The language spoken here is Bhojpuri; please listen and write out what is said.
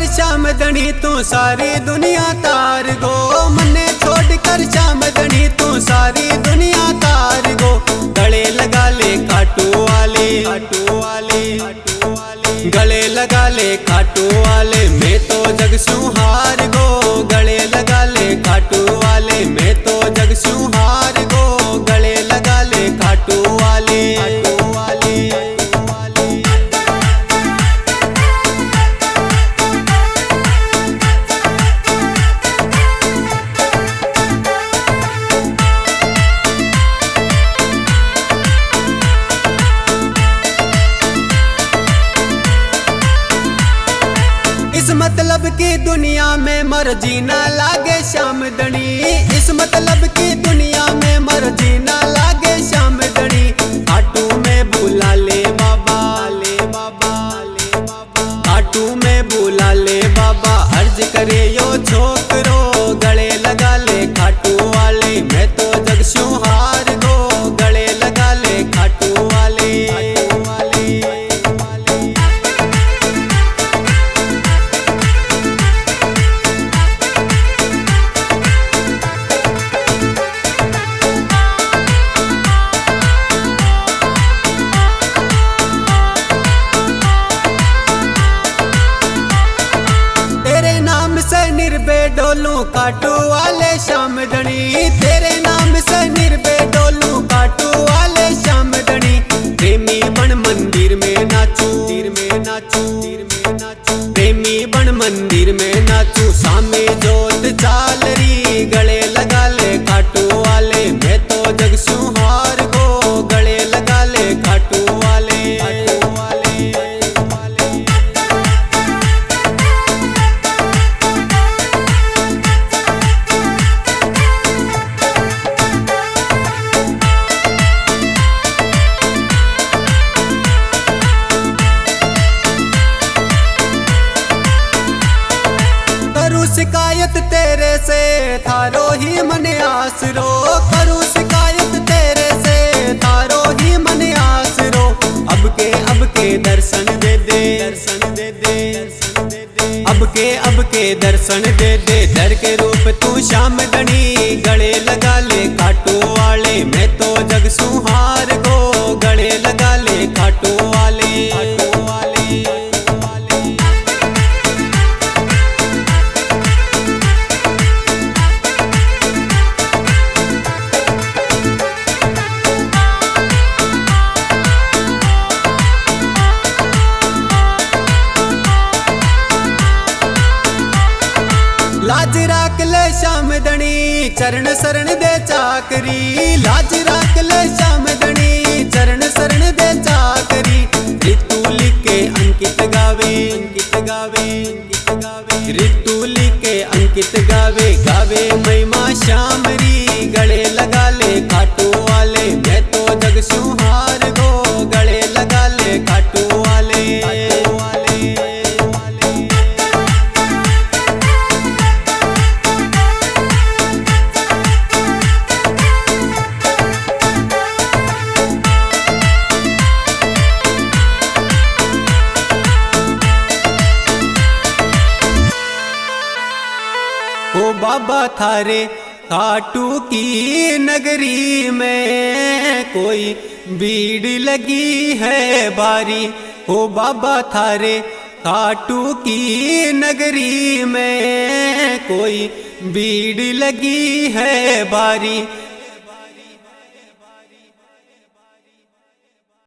कर श्याम धनी तू सारी दुनिया तार गो, मन्ने छोड़ कर श्याम धनी तू सारी दुनिया तार गो। गले लगा ले खाटू वाले, खाटू वाले, गले लगा ले खाटू वाले, मैं तो जग सू हार गो। गले लगा ले खाटू वाले, मैं तो जग सू हार गो। गले लगा ले खाटू वाले, खाटू वाले। इस मतलब की दुनिया में मर्जी ना लागे श्याम धनी, इस मतलब की दुनिया में मर्जी ना लागे श्याम धनी। खाटू में बुला ले बाबा, ले बाबा, ले बाबा, खाटू में बुला ले बाबा, अर्ज करे यो छोकरो। गले लगा ले खाटू वाले, मैं तो जग सू हार गो। गले लगा ले खाटू वाले, खाटू वाले। निर्बे डोलू काटू वाले श्याम धनी, तेरे नाम से निर्बे डोलू काटू वाले श्याम धनी। प्रेमी बन मंदिर में नाचू, मंदिर में नाचू, मंदिर में नाचू, प्रेमी बन मंदिर में नाचू। सामे जोत चाल री, गले लगा ले खाटू वाले, मैं तो जग सू हार गो। गले लगा ले खाटू वाले, खाटू वाले। शिकायत तेरे से थारो ही मन आसरो, करूँ शिकायत तेरे से थारो ही मन आसरो। अब के दर्शन दे दे, दर्शन दे दे, दर्शन दे दे। अब के दर्शन दे दे, दर के रूप तू श्याम धनी। गले लगा ले खाटू वाले, मैं तो जग सू हार गो। गले लगा ले खाटू वाले, खाटू वाले। लाज राख ले श्याम धनी, चरण शरण दे चाकरी। लाज राख ले श्याम धनी, चरण शरण दे चाकरी। ऋतु लिखे अंकित गावे, अंकित गावे, अंकित गावे। ऋतु लिखे अंकित गावे, गावे महिमा श्याम री। गले लगा ले खाटू वाले, मैं तो जग सू हार गो। गले लगा ले खाटू वाले, खाटू वाले। ओ बाबा थारे खाटू की नगरी में कोई भीड़ लगी है भारी। ओ बाबा थारे खाटू की नगरी में कोई भीड़ लगी है भारी।